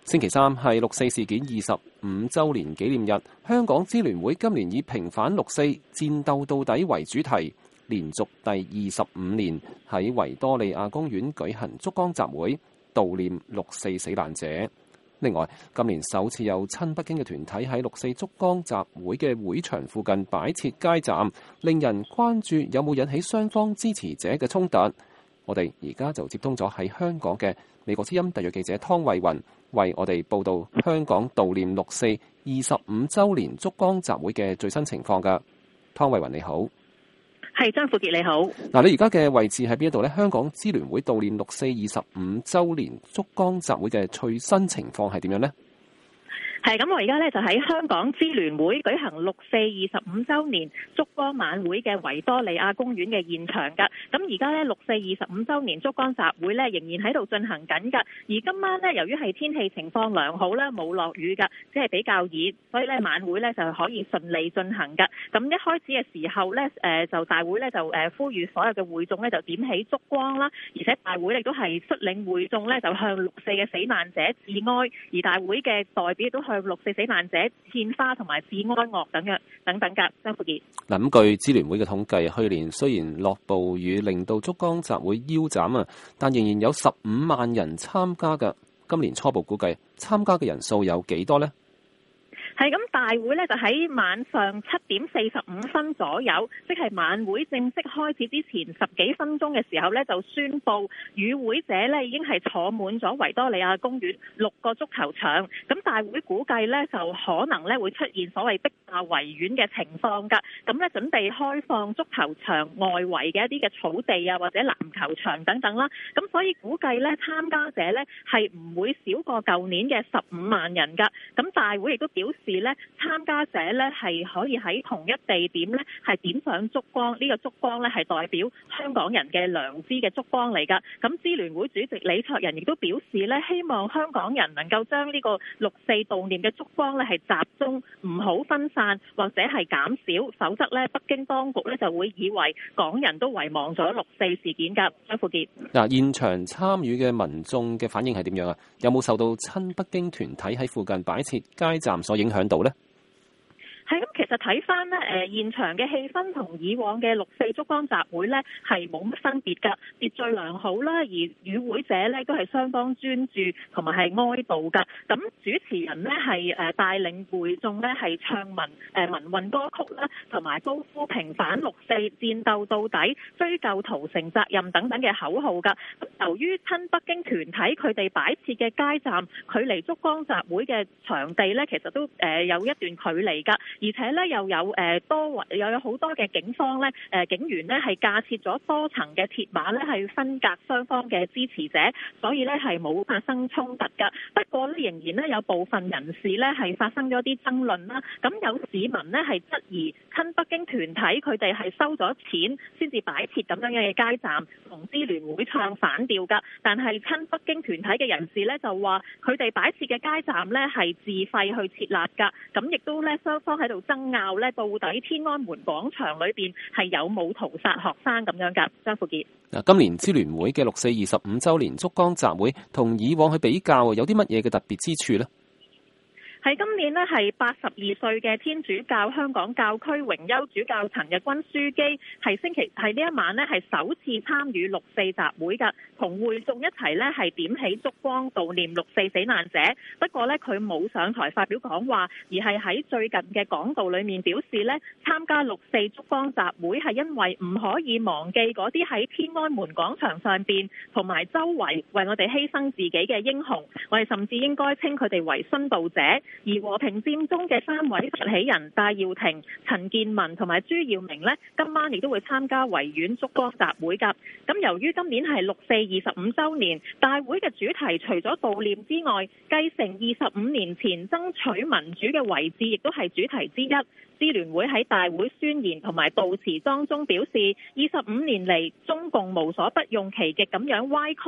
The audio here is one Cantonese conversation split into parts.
星期三係六四事件25週年紀念日，香港支聯會今年以平反六四、戰鬥到底為主題，連續第25年喺維多利亞公園舉行燭光集會，悼念六四死難者。另外，今年首次有親北京嘅團體喺六四燭光集會嘅會場附近擺設街站，令人關注有冇引起雙方支持者嘅衝突。我哋而家就接通咗喺香港嘅美國之音特約記者湯慧雲，為我哋報道香港悼念六四25週年燭光集會嘅最新情況㗎。湯慧雲你好。 係，張富傑你好。 嗱，你而家嘅位置喺邊一度呢？香港支聯會悼念六四25週年燭光集會嘅最新情況係點樣呢？ 係咁，我而家咧就喺香港支聯會舉行六四25週年燭光晚會嘅維多利亞公園嘅現場㗎。咁而家咧六四25週年燭光集會咧仍然喺度進行緊㗎。而今晚咧由於係天氣情況良好啦，冇落雨㗎，只係比較熱，所以咧晚會咧就可以順利進行㗎。咁一開始嘅時候咧，就大會咧就呼籲所有嘅會眾咧就點起燭光啦，而且大會亦都係率領會眾咧就向六四嘅死難者致哀，而大會嘅代表亦都向六四死難者獻花同埋致哀樂等等㗎。張富傑。嗱， 咁據支聯會嘅統計，去年雖然落暴雨令到燭光集會腰斬啊，但仍然有15萬人參加㗎。今年初步估計參加嘅人數有幾多呢？ 係咁，大會咧就喺晚上7點45分左右，即係晚會正式開始之前10幾分鐘嘅時候咧，就宣布與會者咧已經係坐滿咗維多利亞公園6個足球場。咁大會估計咧就可能咧會出現所謂逼爆維園嘅情況㗎。咁咧準備開放足球場外圍嘅一啲嘅草地啊，或者籃球場等等啦。咁所以估計咧參加者咧係唔會少過舊年嘅15萬人㗎。咁大會亦都表示咧參加者咧係可以喺同一地點咧係點上燭光，呢個燭光咧係代表香港人嘅良知嘅燭光嚟㗎。咁支聯會主席李卓人亦都表示咧，希望香港人能夠將呢個六四悼念嘅燭光咧係集中，唔好分散或者係減少，否則咧北京當局咧就會以為港人都遺忘咗六四事件㗎。張富傑。 嗱，現場參與嘅民眾嘅反應係點樣啊？有冇受到親北京團體喺附近擺設街站所影響到呢？ 係咁，其實睇翻咧，現場嘅氣氛同以往嘅六四燭光集會咧係冇乜分別㗎，秩序良好啦，而與會者咧都係相當專注同埋係哀悼㗎。咁主持人咧係帶領會眾咧係唱民運歌曲啦，同埋高呼平反六四、戰鬥到底、追究屠城責任等等嘅口號㗎。咁由於親北京團體佢哋擺設嘅街站距離燭光集會嘅場地咧，其實都有一段距離㗎。而且咧又有好多嘅警方咧，警員咧係架設咗多層嘅鐵馬咧，係分隔雙方嘅支持者，所以咧係冇發生衝突㗎。不過咧仍然咧有部分人士咧係發生咗啲爭論啦。咁有市民咧係質疑親北京團體佢哋係收咗錢先至擺設咁樣嘅街站，同支聯會唱反調㗎。但係親北京團體嘅人士咧就話佢哋擺設嘅街站咧係自費去設立㗎。咁亦都咧雙方喺度爭拗咧，到底天安門廣場裏邊係有冇屠殺學生咁樣㗎？張富傑。 嗱，今年支聯會嘅六四25週年燭光集會同以往去比較，有啲乜嘢嘅特別之處呢？ 喺今年呢，係82歲嘅天主教香港教區榮休主教陳日君樞機係呢一晚呢，係首次參與六四集會㗎，同會眾一齊呢，係點起燭光悼念六四死難者。不過呢，佢冇上台發表講話，而係喺最近嘅講道裏面表示呢，參加六四燭光集會係因為唔可以忘記嗰啲喺天安門廣場上邊同埋周圍為我哋犧牲自己嘅英雄，我哋甚至應該稱佢哋為殉道者。而和平佔中嘅3位發起人戴耀廷、陳健民同埋朱耀明呢，今晚亦都會參加維園燭光集會㗎。咁由於今年係六四25週年，大會嘅主題除咗悼念之外，繼承25年前爭取民主嘅遺志，亦都係主題之一。支聯會喺大會宣言同埋悼詞當中表示，25年嚟中共無所不用其極咁樣歪曲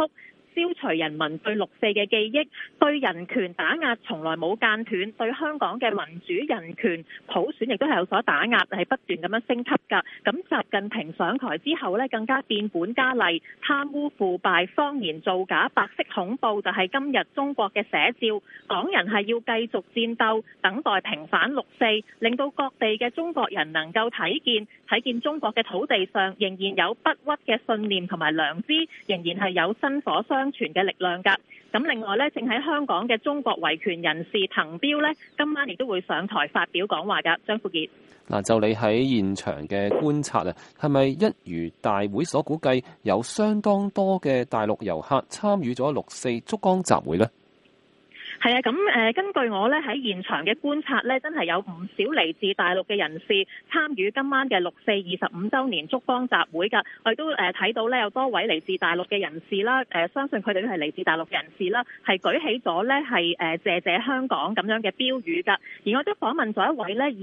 消除人民對六四嘅記憶，對人權打壓從來冇間斷，對香港嘅民主人權普選亦都係有所打壓，係不斷咁樣升級㗎。咁習近平上台之後呢，更加變本加厲，貪污腐敗、謊言造假、白色恐怖就係今日中國嘅寫照。港人係要繼續戰鬥，等待平反六四，令到各地嘅中國人能夠睇見中國嘅土地上仍然有不屈嘅信念同埋良知，仍然係有薪火相傳嘅力量㗎。咁另外呢，正喺香港嘅中國維權人士滕彪呢，今晚亦都會上台發表講話㗎。張富傑， 嗱，就你喺現場嘅觀察啊，係咪一如大會所估計，有相當多嘅大陸遊客參與咗六四燭光集會呢？ 係啊，咁根據我咧喺現場嘅觀察咧，真係有唔少嚟自大陸嘅人士參與今晚嘅六四25週年燭光集會㗎。我亦都睇到咧有多位嚟自大陸嘅人士啦，相信佢哋都係嚟自大陸嘅人士啦，係舉起咗咧係謝謝香港咁樣嘅標語㗎。而我都訪問咗一位咧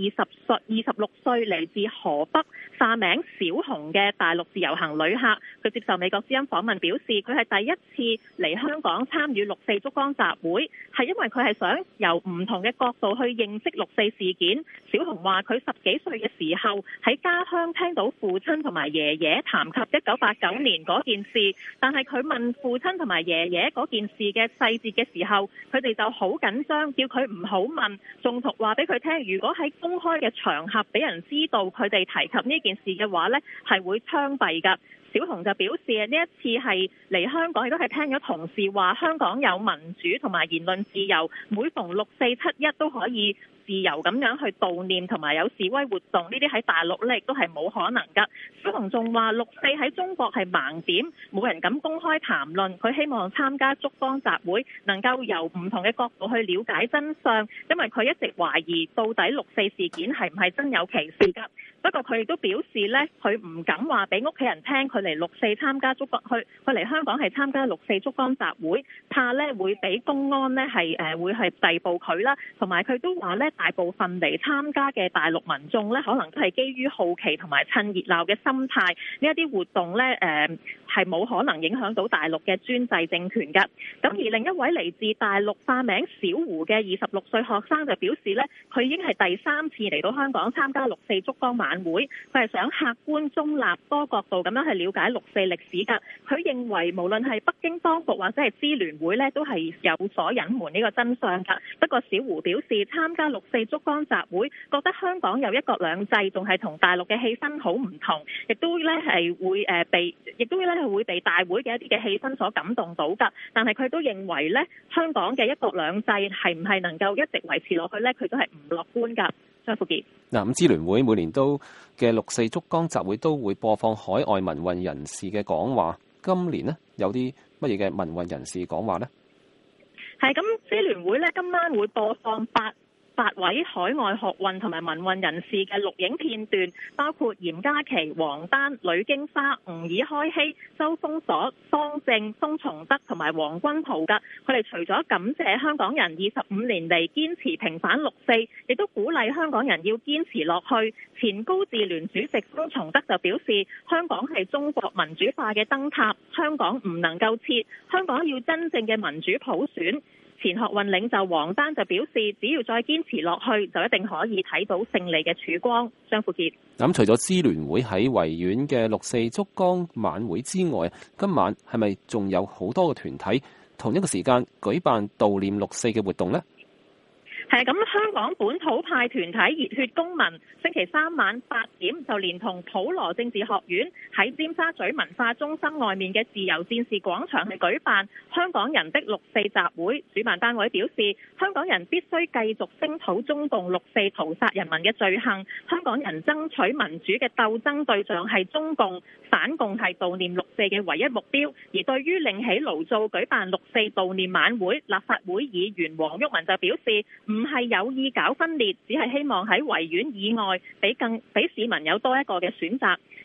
26歲嚟自河北化名小紅嘅大陸自由行旅客，佢接受美國之音訪問表示，佢係第一次嚟香港參與六四燭光集會，係因為佢係想由唔同嘅角度去認識六四事件。小紅話佢10幾歲嘅時候喺家鄉聽到父親同埋爺爺談及1989年嗰件事，但係佢問父親同埋爺爺嗰件事嘅細節嘅時候，佢哋就好緊張，叫佢唔好問，仲話俾佢聽，如果喺公開嘅場合俾人知道佢哋提及呢件事嘅話呢，係會槍斃㗎。小紅就表示呢一次係嚟香港，亦都係聽咗同事話香港有民主同埋言論自由，每逢6、4、7、1都可以自由咁樣去悼念同埋有示威活動，呢啲喺大陸呢亦都係冇可能㗎。小紅仲話六四喺中國係盲點，冇人敢公開談論。佢希望參加燭光集會能夠由唔同嘅角度去了解真相，因為佢一直懷疑到底六四事件係唔係真有其事㗎。不過佢亦都表示呢，佢唔敢話俾屋企人聽佢嚟六四參加燭光，佢嚟香港係參加六四燭光集會，怕呢會俾公安呢會係逮捕佢啦。同埋佢都話呢，大部分嚟參加嘅大陸民眾呢，可能都係基於好奇同埋趁熱鬧嘅心態，呢一啲活動呢係冇可能影響到大陸嘅專制政權㗎。咁而另一位嚟自大陸化名小胡嘅26歲學生就表示呢，佢已經係第3次嚟到香港參加六四燭光晚會，佢係想客觀中立多角度咁樣去了解六四歷史㗎。佢認為無論係北京當局或者係支聯會呢，都係有所隱瞞呢個真相㗎。不過小胡表示參加六四燭光集會，覺得香港有一國兩制，仲係同大陸嘅氣氛好唔同，亦都咧係會被大會嘅一啲嘅氣氛所感動到㗎。但係佢都認為咧，香港嘅一國兩制係唔係能夠一直維持落去咧，佢都係唔樂觀㗎。張富傑， 嗱，咁支聯會每年都嘅六四燭光集會都會播放海外民運人士嘅講話，今年呢，有啲乜嘢嘅民運人士講話呢？ 係咁，支聯會咧今晚會播放八位海外學運同埋民運人士嘅錄影片段，包括嚴嘉琪、王丹、呂京花、吾爾開希、周鋒鎖、方正、封從德同埋黃君濤㗎。佢哋除咗感謝香港人25年嚟堅持平反六四，亦都鼓勵香港人要堅持落去。前高智聯主席封從德就表示，香港係中國民主化嘅燈塔，香港唔能夠撤，香港要真正嘅民主普選。前學運領袖王丹就表示，只要再堅持落去，就一定可以睇到勝利嘅曙光。張富傑， 咁除咗支聯會喺維園嘅六四燭光晚會之外，今晚係咪仲有好多個團體同一個時間舉辦悼念六四嘅活動呢？ 係咁，香港本土派團體熱血公民星期3晚8點就連同普羅政治學院喺尖沙咀文化中心外面嘅自由戰士廣場去舉辦香港人的六四集會。主辦單位表示，香港人必須繼續聲討中共六四屠殺人民嘅罪行，香港人爭取民主嘅鬥爭對象係中共，反共係悼念六四嘅唯一目標。而對於另起爐灶舉辦六四悼念晚會，立法會議員黃毓民就表示，唔係有意搞分裂，只係希望喺維園以外俾市民有多一個嘅選擇。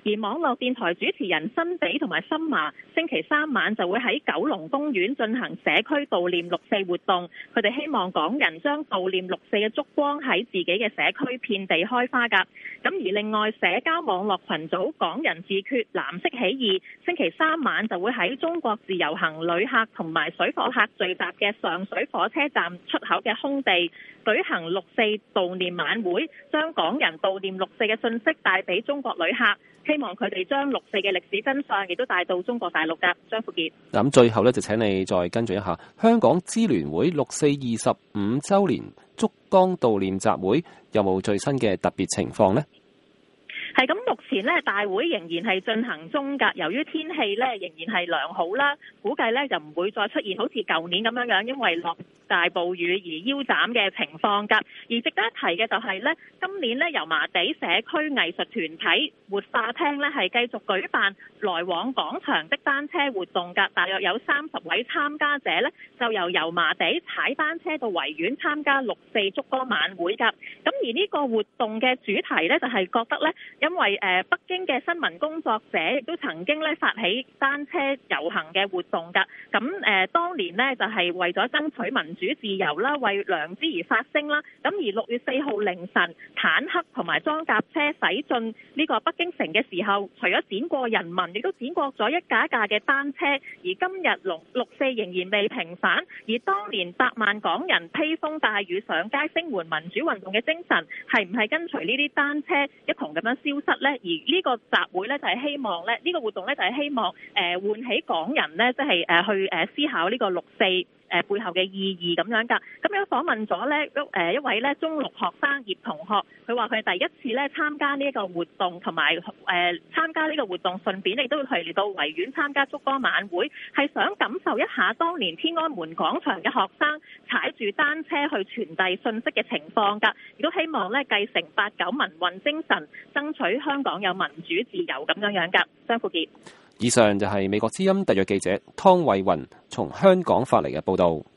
而網絡電台主持人辛比同埋森麻星期三晚就會喺九龍公園進行社區悼念六四活動，佢哋希望港人將悼念六四嘅燭光喺自己嘅社區遍地開花㗎。咁而另外社交網絡群組港人自決藍色起義星期三晚就會喺中國自由行旅客同埋水貨客聚集嘅上水火車站出口嘅空地舉行六四悼念晚會，將港人悼念六四嘅信息帶俾中國旅客，希望佢哋將六四嘅歷史真相亦都帶到中國大陸㗎。張富傑， 咁最後咧就請你再跟進一下香港支聯會六四25週年燭光悼念集會有冇最新嘅特別情況呢？ 係咁，目前咧大會仍然係進行中㗎。由於天氣咧仍然係良好啦，估計咧就唔會再出現好似舊年咁樣因為落大暴雨而腰斬嘅情況㗎。而值得一提嘅就係咧，今年咧油麻地社區藝術團體活化廳咧係繼續舉辦來往廣場的單車活動㗎。大約有30位參加者咧就由油麻地踩單車到維園參加六四燭光晚會㗎。咁而呢個活動嘅主題咧就係覺得咧，因為北京嘅新聞工作者亦都曾經咧發起單車遊行嘅活動㗎。咁當年呢，就係為咗爭取民主自由啦，為良知而發聲啦。咁而6月4號凌晨，坦克同埋裝甲車駛進呢個北京城嘅時候，除咗碾過人民，亦都碾過咗一架一架嘅單車。而今日六四仍然未平反，而當年百萬港人披風大雨上街聲援民主運動嘅精神，係唔係跟隨呢啲單車一同咁樣消失呢？而呢個集會呢，就係希望呢，呢個活動呢，就係希望喚起港人呢，即係去思考呢個六四背後嘅意義咁樣㗎。咁樣訪問咗呢一位呢中六學生葉同學，佢話佢係第一次呢參加呢一個活動，同埋參加呢個活動順便亦都係嚟到維園參加燭光晚會，係想感受一下當年天安門廣場嘅學生踩住單車去傳遞信息嘅情況㗎。亦都希望呢繼承89民運精神，爭取香港有民主自由咁樣㗎。張富傑。 以上就係美國之音特約記者湯慧雲從香港發嚟嘅報導。